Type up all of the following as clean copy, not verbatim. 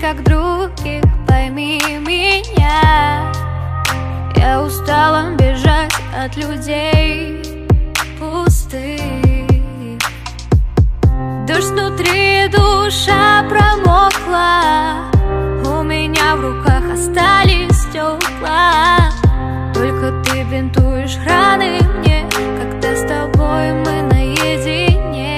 как других, пойми меня. Я устала бежать от людей пустых. Дождь внутри, душа промокла, у меня в руках остались стекла. Только ты бинтуешь раны мне, когда с тобой мы наедине.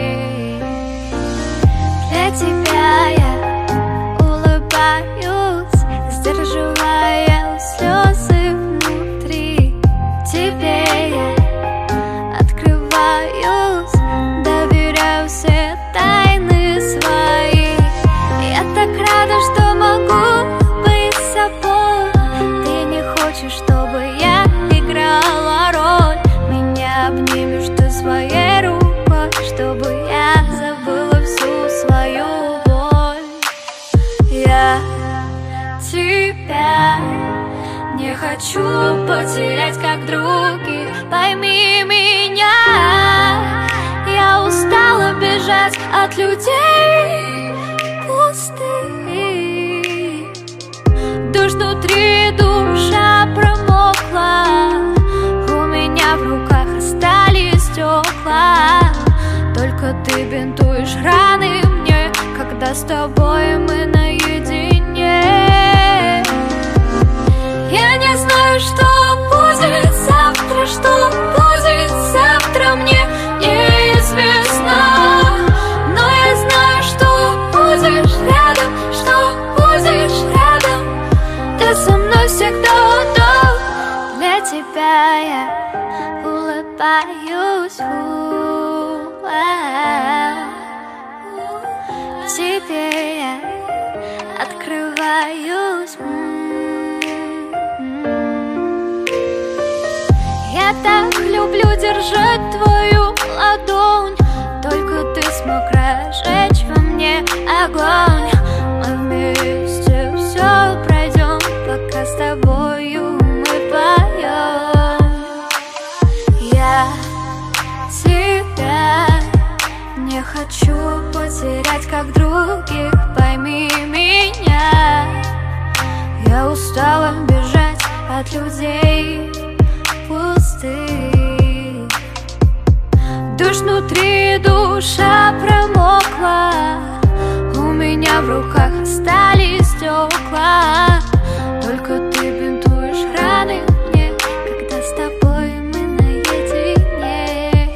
Для тебя я улыбаюсь, сдерживая слезы внутри. Тебе я открываюсь, доверяю все тайны свои. Я так рада, что могу быть собой. Ты не хочешь, чтобы я играла роль. Меня обнимешь ты своей рукой, чтобы я забыла всю свою боль. Я тебя не хочу потерять, как других, пойми меня. Я устала бежать от людей пустых. Дождь внутри, душа промокла, у меня в руках остались стекла. Только ты бинтуешь раны мне, когда с тобой мы наедине. Я не знаю, что будет завтра, что будет завтра, мне неизвестно. Но я знаю, что будешь рядом, что будешь рядом. Ты со мной всегда удобно. Для тебя я улыбаюсь, тебе я открываюсь. Я так люблю держать твою ладонь, только ты смог разжечь во мне огонь. Мы вместе все пройдем, пока с тобою мы поем. Я тебя не хочу потерять, как других, пойми меня. Я устала бежать от людей пустых. Дождь внутри, душа промокла, у меня в руках остались стекла. Только ты бинтуешь раны мне, когда с тобой мы наедине.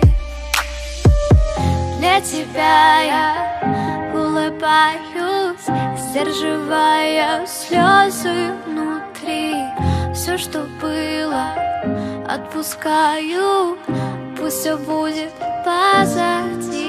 Для тебя я улыбаюсь, сдерживая слезы внутри. Все, что было, отпускаю, пусть все будет позади.